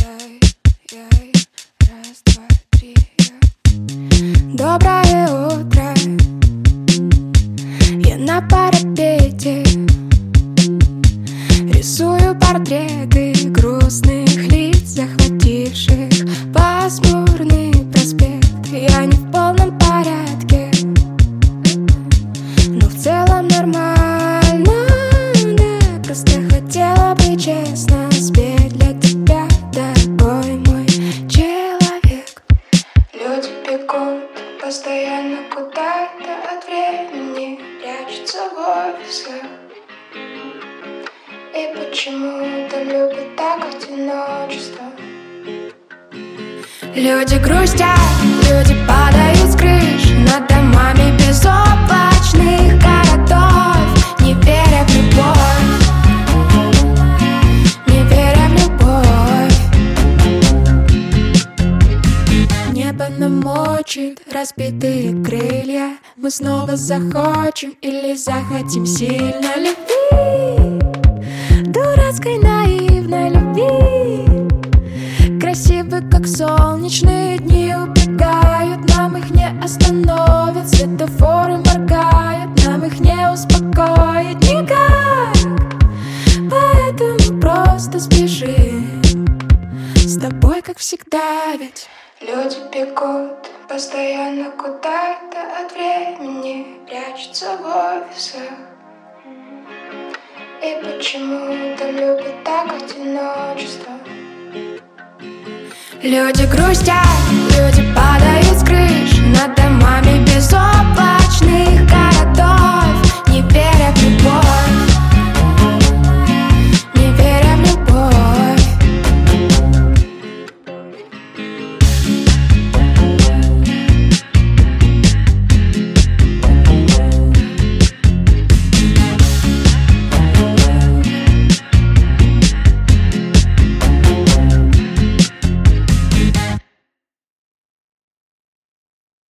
Раз, два, три. Доброе утро. Я на парапете рисую портреты грустных лиц, захвативших пасмурный проспект. Я не в полном порядке, но в целом нормально, да. Просто хотела бы честно спеть для тебя, дорогой мой человек. Люди бегут постоянно куда-то от времени, прячутся в офисах и почему-то любят так одиночество. Люди грустят, люди падают с крыш над домами безоблачных городов, не веря в любовь, не веря в любовь. Небо намочит разбитые крылья, мы снова захочем или захотим сильно любви, дурацкой наивной любви. Красивы, как солнечные дни, убегают, нам их не остановят. Светофоры моргают, нам их не успокоить никак. Поэтому просто спешим с тобой, как всегда, ведь люди бегут постоянно куда-то от времени, прячутся в офисах и почему-то любят так одиночество. Люди грустят, люди падают с крыш над домами безоблачных городов, не веря в любовь.